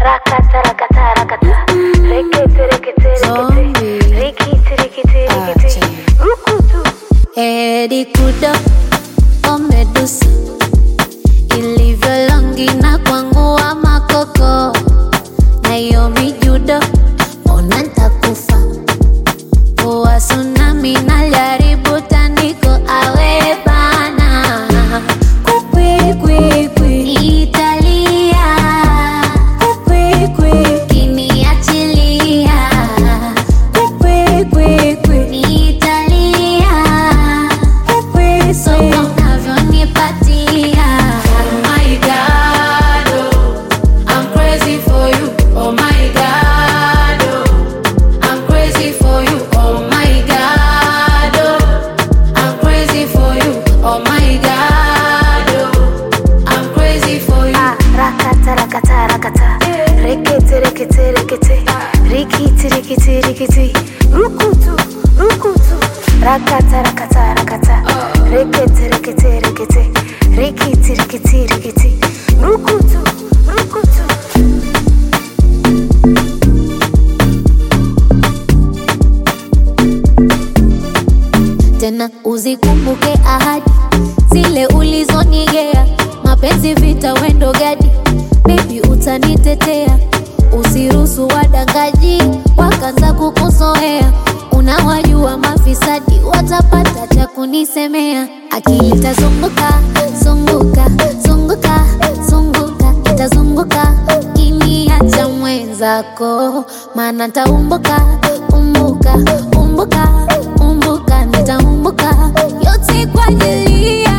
Rakata rakata rakata. Rekete rekete rekete. Rikiti rikiti rikiti. Rukutu. Edi kudo omedusa ilivyo longi na kwangu wa makoko na iyo mijudo ona ntakufa uwa tsunami na jaribu tandiko awe bana kukwi kwi kwi Italia kukwi kwi kiniachilia kukwi kwi kwi Italia kukwi so unavyonipatia. Oh my God, oh, I'm crazy for you. Oh my God, oh, I'm crazy for you. Oh my God, oh, I'm crazy for you. Oh my God, oh, I'm crazy for you. Rakata rakata rakata. Rekete rekete rekete. Rikiti rikiti rikiti. Rukutu rukutu. Rakata rakata rakata. Rekete rekete rekete. Rikiti rikiti rikiti. Rukutu rukutu. Tena uzikumbuke ahadi zile ulizonigea, mapenzi vita wendo gadi, baby utanitetea, usiruhusu wadangaji wakaanza kukuzoea, unawajua mafisadi watapata cha kunisemea, akili itazunguka zunguka zunguka zunguka itazunguka kiniacha mwenzako, maana nitaumbuka umbuka umbuka umbuka nitaumbuka yote kwa ajili ya